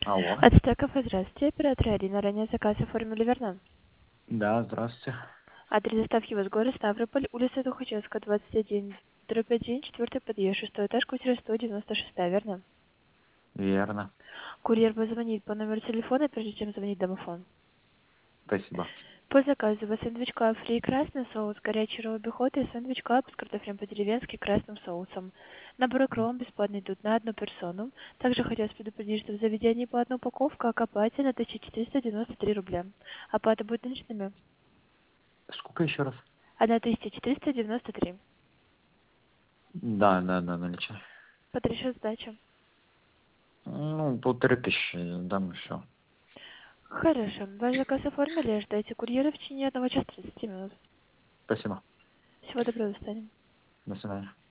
Алло. Ацтеков, здравствуйте. Оператор Арина. Ранее заказ оформили, верно? Да, здравствуйте. Адрес доставки у вас город Ставрополь, улица Тухачевская, 21, дробь 1, 4 подъезд, 6 этаж, квартира 196, верно? Верно. Курьер позвонит по номеру телефона, прежде чем звонить домофон. Спасибо. По заказу у вас сэндвич клаб фри красный соус, горячий ролл бихота и сэндвич клаб с картофелем по-деревенски красным соусом. Набор икром бесплатный тут на одну персону. Также хотелось предупредить, что в заведении по одной упаковке окопайте на 1493 рубля. Оплата будет наличными. Сколько еще раз? 1493. Да, наличие. Потрясет сдача. Ну, 1500, да, мы все. Хорошо. Ваш заказ оформили, ожидайте курьера в течение 1 часа 30 минут. Спасибо. Всего доброго, до свидания. До свидания.